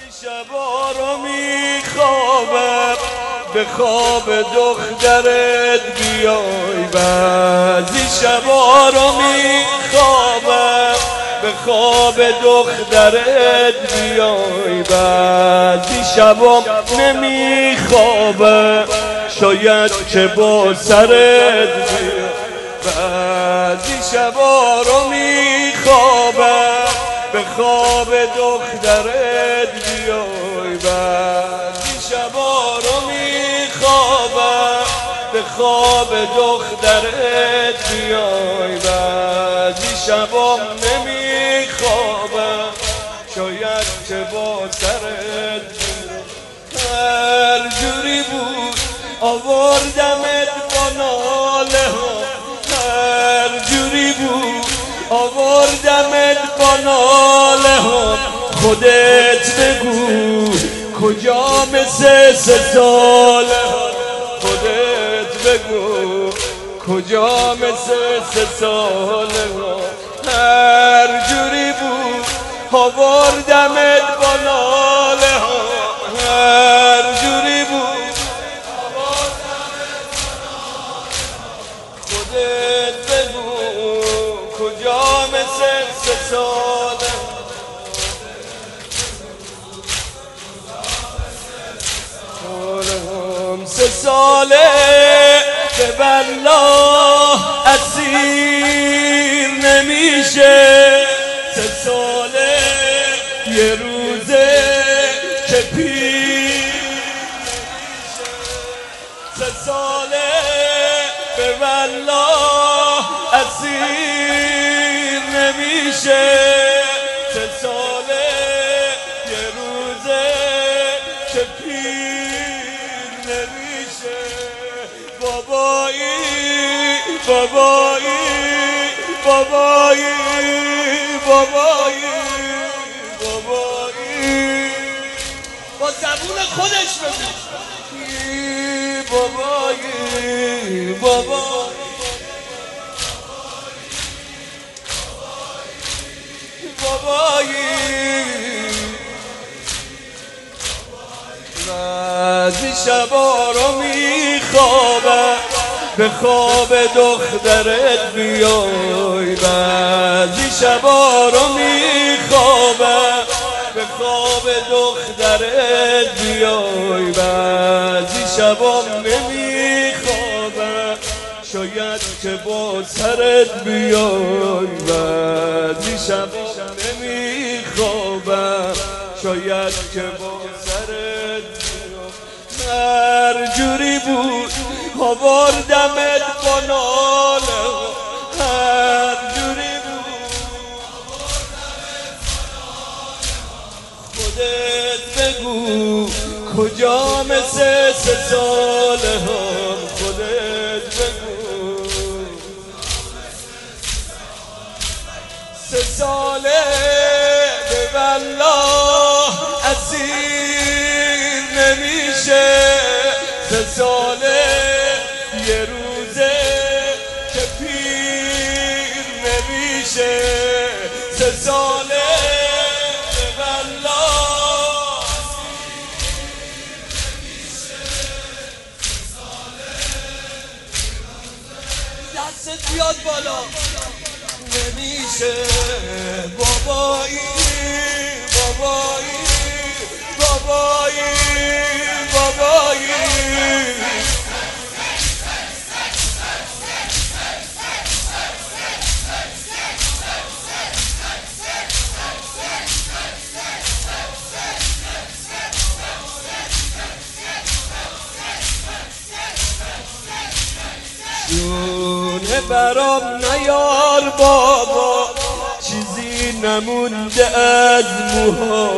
شبا رو میخوابم به خواب دخترت بیای، بعضی شبا رو میخوابم به خواب دخترت بیای، بعضی شبا نمیخوابم شاید که با سرت بیای، بعضی شبا رو میخوابم به خواب دخترت بیای، بعضی شبا رو میخوابم به خواب دخترت بیای، بعضی شبا نمیخوابم شاید که با سرت بیای. هر جوری بود آوردمت با ناله ها، هر جوری بود آوردمت با ناله ها، خودت بگو کجا مثل 3 ساله ها، خودت بگو کجا مثل 3 ساله ها. هر جوری بود آوردمت با ناله ها، هر جوری بود خودت بگو کجا مثل 3 ساله، 3 ساله به والله اسیر نمیشه، 3 ساله یه روزه که پیر، 3 ساله به والله اسیر نمیشه، 3 ساله یه روزه که پیر نمیشه. بابایی بابایی بابایی بابایی بابایی با زبون خودش بگو بابایی بابایی بابایی. بعضی شبا رو میخوابم به خواب دخترت بیای، بعضی شبا رو میخوابم به خواب دخترت بیای، بعضی شبا نمیخوابم شاید که با سرت بیای، بعضی شبا نمیخوابم شاید که با سرت بیای. هر جوری بود آوردمت با ناله، هر جوری بود خودت بگو کجا مثل 3 ساله هم، خودت بگو 3 ساله به والله اسیر نمیشه، 3 ساله یه روزه که پیر نمیشه، 3 ساله به والله دستت بیاد بالا نمیشه. بابایی بابایی بابایی بابایی جونه برام نیار بابا چیزی نمونده از موها،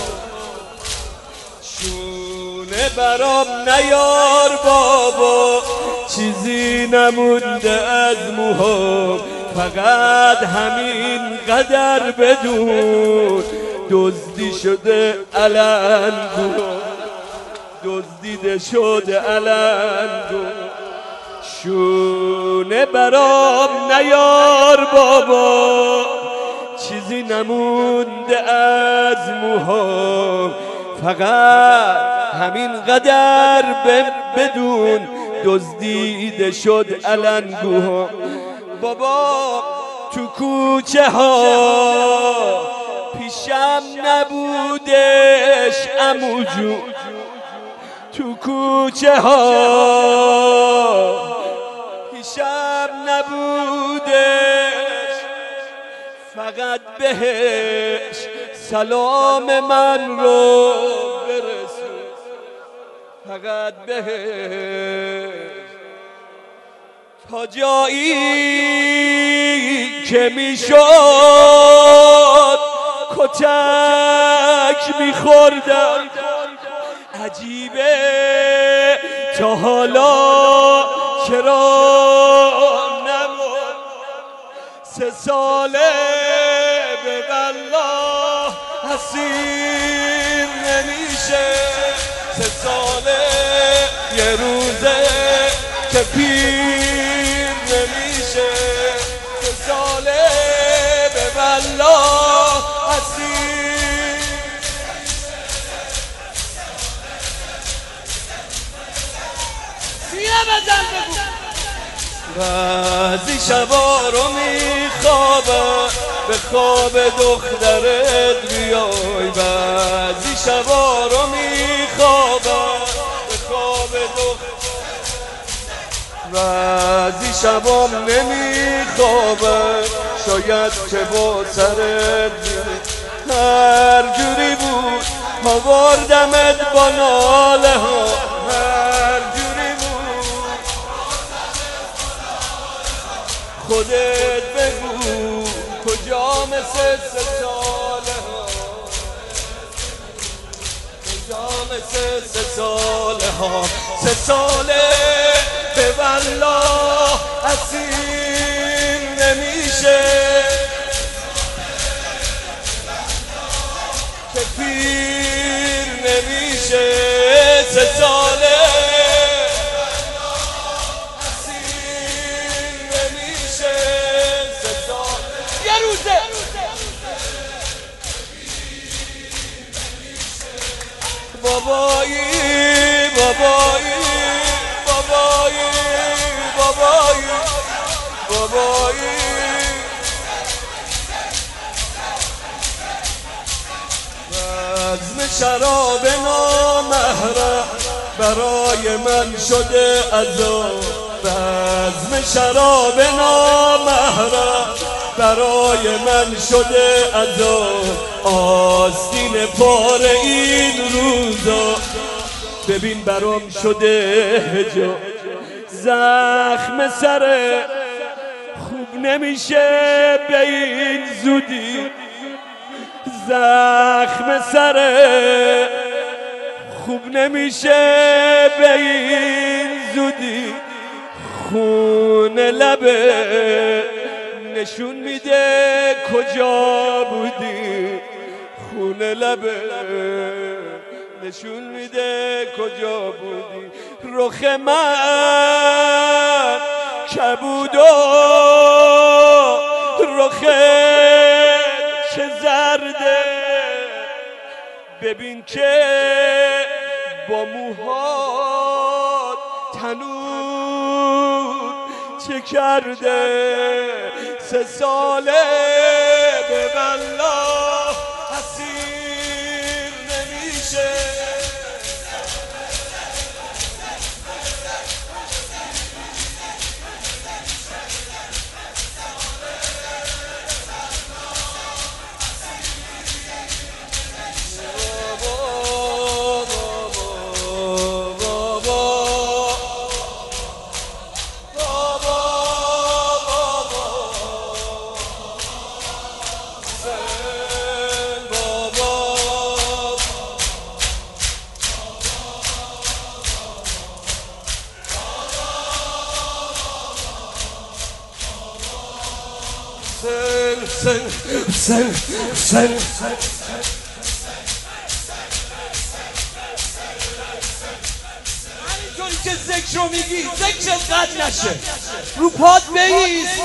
جونه برام نیار بابا چیزی نمونده از موها، فقط همین قدر بدون دزدی شده علن گوها، دزدیده شده علن گوها. شونه برام نیار بابا چیزی نمونده از موها، فقط همین قدر بدون دزدیده شد علنگوها. بابا تو کوچه ها پیشم نبودش عمو جون، تو کوچه ها پیشم نبودش، فقط بهش سلام من رو برسون، فقط بهش تا جایی که میشد کتک میخوردم. عجیبه تا حالا چرا نمون 3 ساله به والله اسیر نمیشه، 3 ساله یه روزه که پیر نمیشه، 3 ساله به والله اسیر. سیه بزن بگو. بعضی شبا رو میخوابم به خواب دخترت بیای، بعضی شبا رو میخوابم به خواب دخترت، بعضی شبام نمیخوابم شاید که با سرت هر جوری بود آوردمت با ناله ها، هر جوری بود خودت بگو کجا مثل 3 ساله ها، کجا مثل 3 ساله ها. 3 ساله به والله اسیر نمیشه که پیر نمیشه، 3 ساله اسیر نمیشه، 3 ساله یه روزه. بابایی بابایی بابایی بابایی بابایی بزم شراب نامحرم برای من شده عذاب، بزم شراب نامحرم برای من شده عذاب. آستین پاره این روزا ببین برام شده حجاب، زخم سر خوب نمیشه به این زودی، زخم سر خوب نمیشه به این زودی، خون لبه نشون میده کجا بودی، خون لبه نشون میده کجا بودی. رخ من کبود و رخ چه زرده، ببین که با موهات تنور چه کرده. 3 ساله به والله اسیر نمیشه، همینطوری که ذکر رو میگی ذکرت قطع نشه، رو پاد بایست،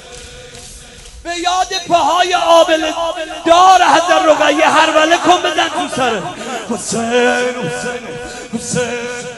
به یاد پاهای آبل دار حضرت رقیه هروله کن بزن. سره حسین حسین حسین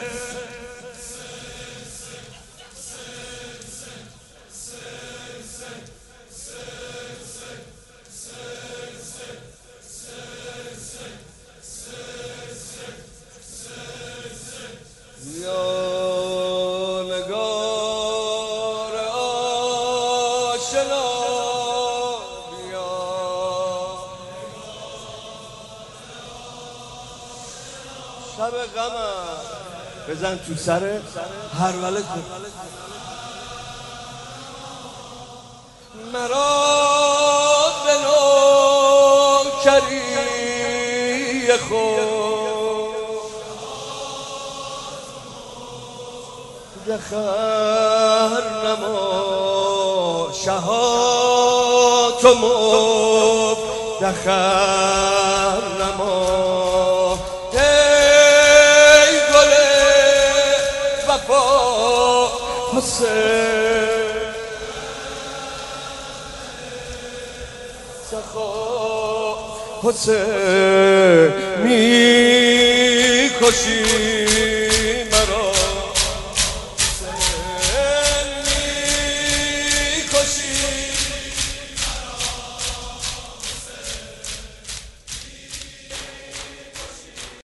شب غمم بزن تو سر هر وله کن مرا به نوکری خود دخر نما شهات و مب دخر نما حسین سخا حسین می کشی